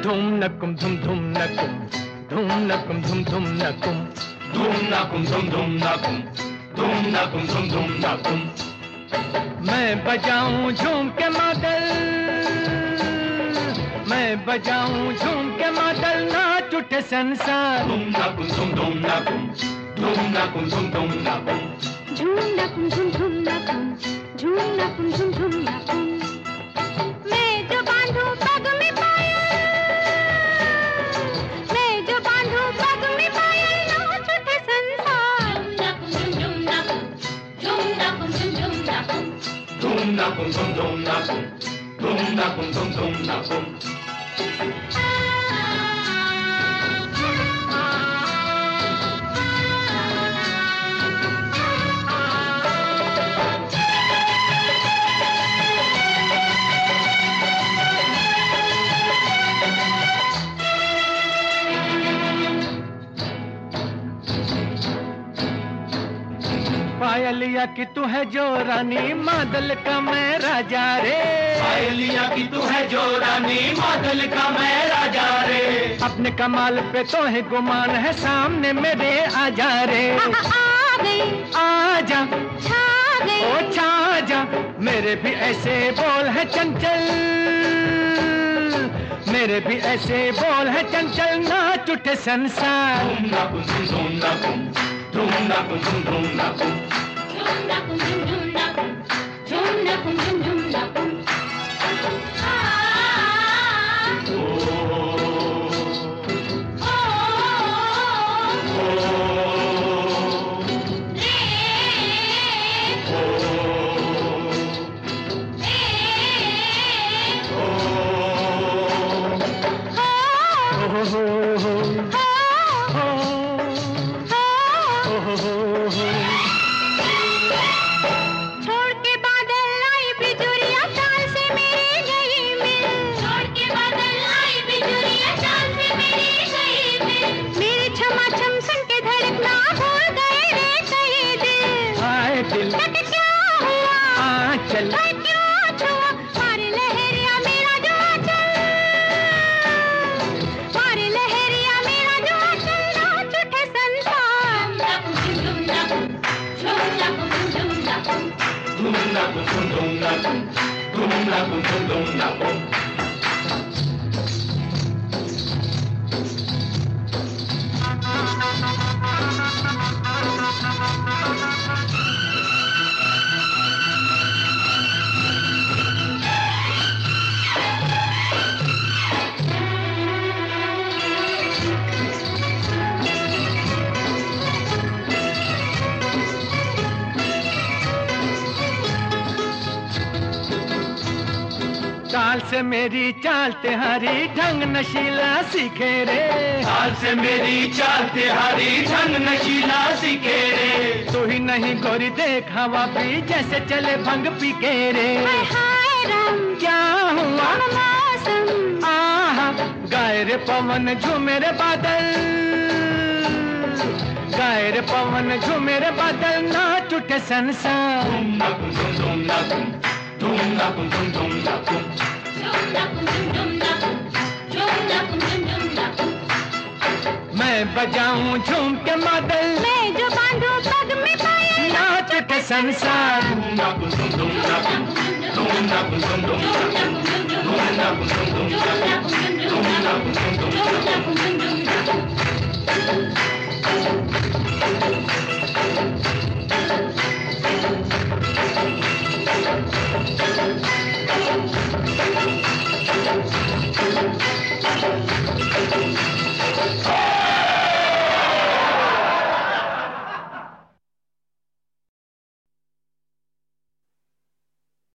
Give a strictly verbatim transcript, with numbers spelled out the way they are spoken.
धूम नकुम धुम धुम नकुम धूम नकुम धुम धुम नकुम धूम नकुम धुम धुम नकुम धूम नकुम धुम धुम नकुम। मैं बजाऊं झूम के मादल, मैं बजाऊं झूम के मादल, नाच उठे संसार। धूम नकुम धुम धुम नकुम धूम नकुम धुम धुम नकुम झूम नकुम धुम धुम नकुम झूम नकुम धुम धुम नकुम। मैं जो बांधूं पग में पायल, मैं जो बांधूं पग में पायल, नाच उठे संसार। धूम नकुम धुम धुम नकुम धूम नकुम धुम धुम नकुम। पायलिया की तू है जो रानी, मादल का मैं राजा रे। पायलिया की तू है जो रानी, मादल का मैं राजा रे। अपने कमाल पे तो है गुमान है, सामने मेरे आजा रे। आ, आ, आ गई आजा छा गई, ओ छा जा, मेरे भी ऐसे बोल है चंचल, मेरे भी ऐसे बोल है चंचल, नाच उठे संसार। धूम नकुम धूम नकुम धूम नकुम धूम धूम नकुम झूम नकुम झूम झूम नकुम झूम नकुम झूम झूम नकुम। छोड़ के बादल आई बिजुरिया, चाल से मेरी गई मिल। छोड़ के बादल आई बिजुरिया, चाल से मेरी गई मिल। मेरी क्षमा छम सुन के धड़कना भूल गए रे कई दिल। हाय दिल तक क्या हुआ आंचल, हाय क्यों छुआ, मारे लहरिया मेरा जो आंचल, मारे लहरिया मेरा जो आंचल, नाच उठे संसार। धूम नकुम धूम धूम नकुम धूम नकुम धूम धूम नकुम। चाल से मेरी चाल तिहारी, ढंग नशीला सीखे रे। चाल से मेरी चाल तिहारी, ढंग नशीला सीखे रे। तू ही नहीं गोरी देख हवा भी, जैसे चले भंग पी के रे। हाय हाय राम क्या हुआ मौसम, आहा, गाए रे पवन झूमे रे बादल, गाए रे पवन झूमे रे बादल, नाच उठे संसार। धूम नकुम धूम नकुम धूम नकुम धूम धूम नकुम मैं बजाऊं झूम के मादल, मैं जो बांधूं पग में पायल, नाच उठे संसार। धूम नकुम धूम नकुम धूम नकुम धूम धूम नकुम धूम नकुम धूम धूम नकुम धूम नकुम धूम धूम।